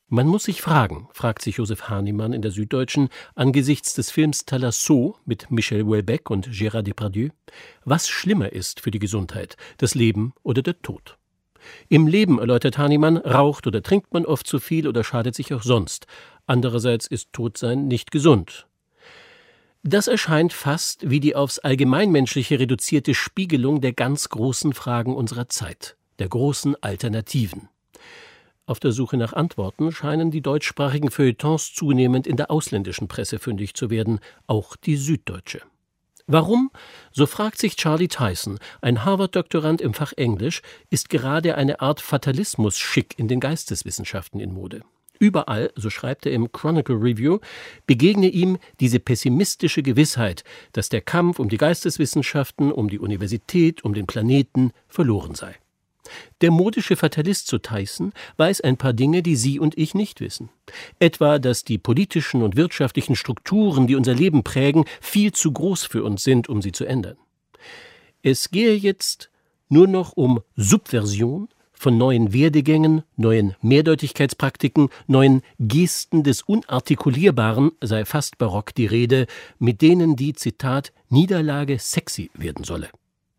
Man muss sich fragen, fragt sich Josef Hahnemann in der Süddeutschen angesichts des Films Thalasso mit Michel Houellebecq und Gérard Depardieu, was schlimmer ist für die Gesundheit, das Leben oder der Tod. Im Leben, erläutert Hahnemann, raucht oder trinkt man oft zu viel oder schadet sich auch sonst. Andererseits ist Totsein nicht gesund. Das erscheint fast wie die aufs Allgemeinmenschliche reduzierte Spiegelung der ganz großen Fragen unserer Zeit, der großen Alternativen. Auf der Suche nach Antworten scheinen die deutschsprachigen Feuilletons zunehmend in der ausländischen Presse fündig zu werden, auch die Süddeutsche. Warum? So fragt sich Charlie Tyson, ein Harvard-Doktorand im Fach Englisch, ist gerade eine Art Fatalismus-Schick in den Geisteswissenschaften in Mode. Überall, so schreibt er im Chronicle Review, begegne ihm diese pessimistische Gewissheit, dass der Kampf um die Geisteswissenschaften, um die Universität, um den Planeten verloren sei. Der modische Fatalist zu Tyson weiß ein paar Dinge, die Sie und ich nicht wissen. Etwa, dass die politischen und wirtschaftlichen Strukturen, die unser Leben prägen, viel zu groß für uns sind, um sie zu ändern. Es gehe jetzt nur noch um Subversion von neuen Werdegängen, neuen Mehrdeutigkeitspraktiken, neuen Gesten des Unartikulierbaren, sei fast barock die Rede, mit denen die, Zitat, Niederlage sexy werden solle.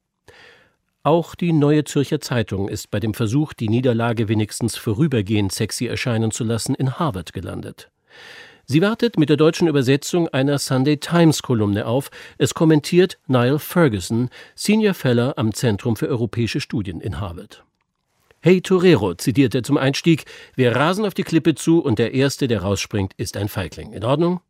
Auch die Neue Zürcher Zeitung ist bei dem Versuch, die Niederlage wenigstens vorübergehend sexy erscheinen zu lassen, in Harvard gelandet. Sie wartet mit der deutschen Übersetzung einer Sunday-Times-Kolumne auf. Es kommentiert Niall Ferguson, Senior Fellow am Zentrum für europäische Studien in Harvard. »Hey Torero«, zitiert er zum Einstieg, »wir rasen auf die Klippe zu und der Erste, der rausspringt, ist ein Feigling. In Ordnung?«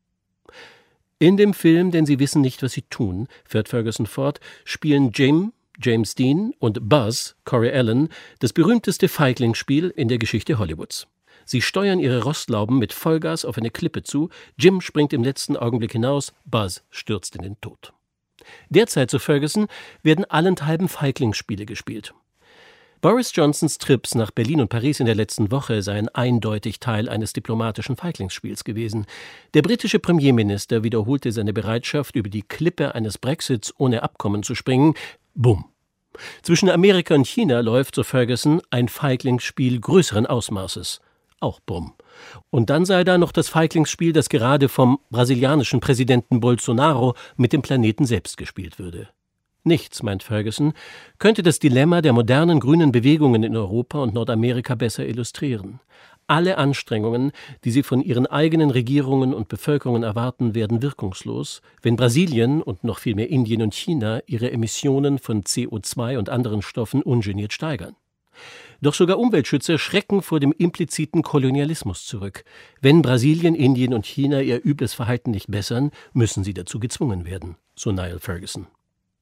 In dem Film, denn sie wissen nicht, was sie tun, fährt Ferguson fort, spielen James Dean und Buzz, Corey Allen, das berühmteste Feiglingsspiel in der Geschichte Hollywoods. Sie steuern ihre Rostlauben mit Vollgas auf eine Klippe zu, Jim springt im letzten Augenblick hinaus, Buzz stürzt in den Tod. Derzeit, so Ferguson, werden allenthalben Feiglingsspiele gespielt. Boris Johnsons Trips nach Berlin und Paris in der letzten Woche seien eindeutig Teil eines diplomatischen Feiglingsspiels gewesen. Der britische Premierminister wiederholte seine Bereitschaft, über die Klippe eines Brexits ohne Abkommen zu springen. Bumm. Zwischen Amerika und China läuft, so Ferguson, ein Feiglingsspiel größeren Ausmaßes. Auch bumm. Und dann sei da noch das Feiglingsspiel, das gerade vom brasilianischen Präsidenten Bolsonaro mit dem Planeten selbst gespielt würde. Nichts, meint Ferguson, könnte das Dilemma der modernen grünen Bewegungen in Europa und Nordamerika besser illustrieren. Alle Anstrengungen, die sie von ihren eigenen Regierungen und Bevölkerungen erwarten, werden wirkungslos, wenn Brasilien und noch viel mehr Indien und China ihre Emissionen von CO2 und anderen Stoffen ungeniert steigern. Doch sogar Umweltschützer schrecken vor dem impliziten Kolonialismus zurück. Wenn Brasilien, Indien und China ihr übles Verhalten nicht bessern, müssen sie dazu gezwungen werden, so Niall Ferguson.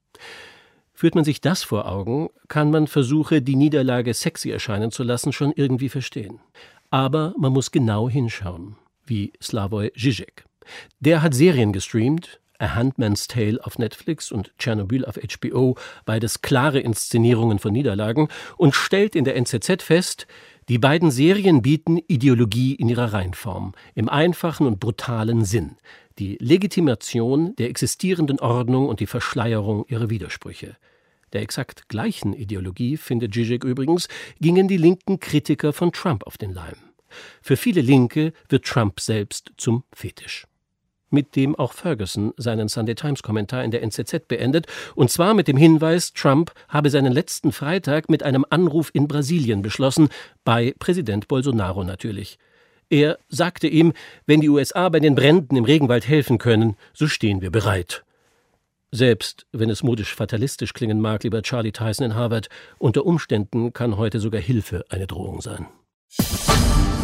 Führt man sich das vor Augen, kann man Versuche, die Niederlage sexy erscheinen zu lassen, schon irgendwie verstehen. Aber man muss genau hinschauen, wie Slavoj Žižek. Der hat Serien gestreamt, A Handmaid's Tale auf Netflix und Tschernobyl auf HBO, beides klare Inszenierungen von Niederlagen, und stellt in der NZZ fest, die beiden Serien bieten Ideologie in ihrer Reinform, im einfachen und brutalen Sinn, die Legitimation der existierenden Ordnung und die Verschleierung ihrer Widersprüche. Der exakt gleichen Ideologie, findet Žižek übrigens, gingen die linken Kritiker von Trump auf den Leim. Für viele Linke wird Trump selbst zum Fetisch. Mit dem auch Ferguson seinen Sunday-Times-Kommentar in der NZZ beendet, und zwar mit dem Hinweis, Trump habe seinen letzten Freitag mit einem Anruf in Brasilien beschlossen, bei Präsident Bolsonaro natürlich. Er sagte ihm, wenn die USA bei den Bränden im Regenwald helfen können, so stehen wir bereit. Selbst wenn es modisch fatalistisch klingen mag, lieber Charlie Tyson in Harvard, unter Umständen kann heute sogar Hilfe eine Drohung sein.